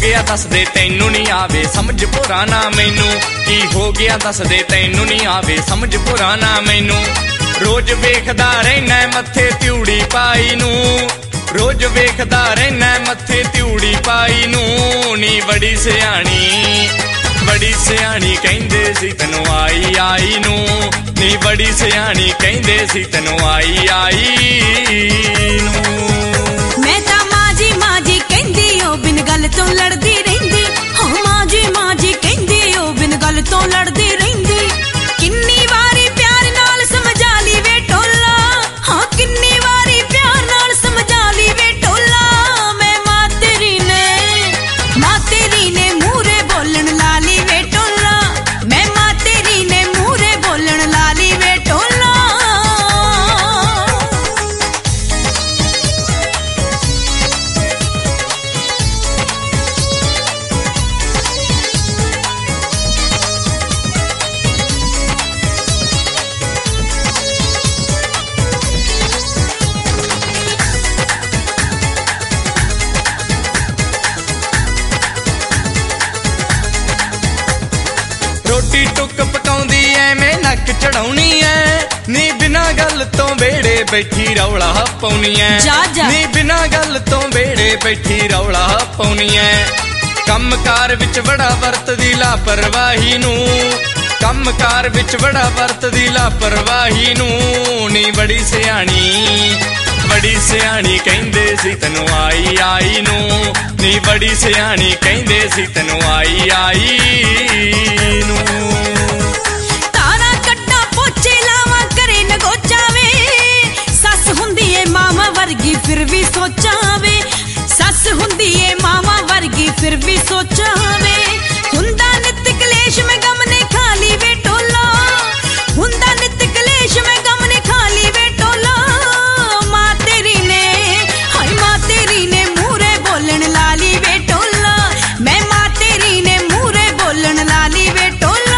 गया दस दे तैनू नहीं आवे समझ पुराना मैनू की हो गया दस दे तैनू नहीं आवे समझ पुराना मैनू रोज वेखदा रहना मत्थे त्यूड़ी पाई नू रोज वेखदा रहना मत्थे त्यूड़ी पाई नू नी बड़ी सियाणी कहंदे सी तैनू आई आई नू नी बड़ी सियाणी कहंदे सी तैनू आई आई नू मैं ता माजी माजी कहंदी ओ बिन गल तो लड़दी रहिंदी हो माजी माजी कहंदी ओ बिन गल तो लड़दी रहिंदी किन्नी वारी प्यार नाल समझा ली वे टोला हाँ किन्नी वारी प्यार नाल समझा ली वे टोला मैं मां तेरी ने मूरे बोलन लाली वे टोला मैं मां तेरी ने मूरे बोलन लाली वे टोला रोटी टुक पकाउंदी एवें नक चढ़ाउणी ऐ नी बिना गल तो वेड़े बैठी रौला पाउणी ऐ नी बिना गल तो वेड़े बैठी रौला पाउणी ऐ कमकार विच बड़ा वरतदी लापरवाही नू कमकार विच बड़ा वरतदी लापरवाही नू नी बड़ी सियाणी कहंदे सी तैनू आई आई नू नी बड़ी सियाणी कहंदे सी तैनू आई आई नू तारा कट्टा पोचे लावा करे नगोचा वे सस हुंदी ए मामा वर्गी फिर भी सोचा वे सस हुंदी ए मामा वर्गी फिर भी सोचा वे हुंदा नित कलेश में गम ने खाली वे टोला हुंदा नित कलेश में गम ने खाली वे टोला मां तेरी ने मूरे बोलन लाली वे टोला मैं मां तेरी ने मूरे बोलन लाली वे टोला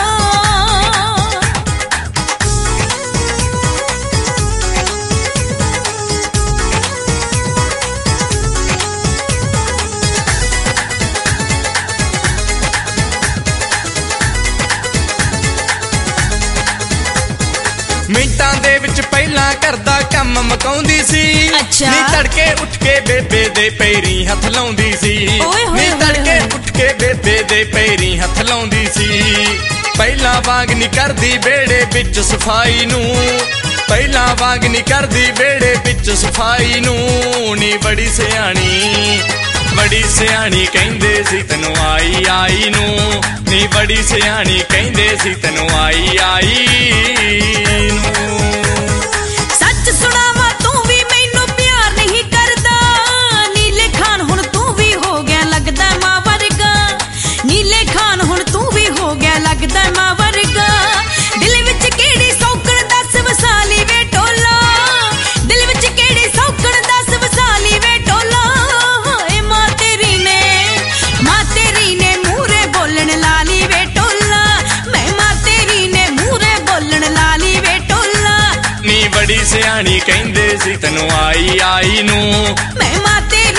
मिंटां दे विच पहला करदा कम मकाउंदी सी नी तड़के उठ के बेबे दे पैरी हथ लाउंदी सी नी तड़के उठ के बेबे दे पैरी हथ लाउंदी सी पहला वांग नी करदी बेड़े विच सफाई नू पहला वांग नी करदी बेड़े विच सफाई नू नी बड़ी सियाणी कहंदे सी तैनू आई आई नू नी बड़ी सियाणी कहंदे सी तैनू आई आई नू सच सुनावा तू भी मैनू प्यार नहीं करदा नीले खान हुण तू भी हो गया लगदा मां वर्गा नीले खान हुण तू भी हो गया लगदा मां वर्गा दिल विच केड़ी सौकण दस वसाली वे टोला दिल विच केड़ी सौकण दस वसाली वे टोला मां तेरी ने मूरे बोलन लाली वे टोला मैं मां तेरी ने मूरे बोलन लाली वे टोला नी बड़ी सियाणी कहंदे सी तैनू आई आई नू मैं मां तेरी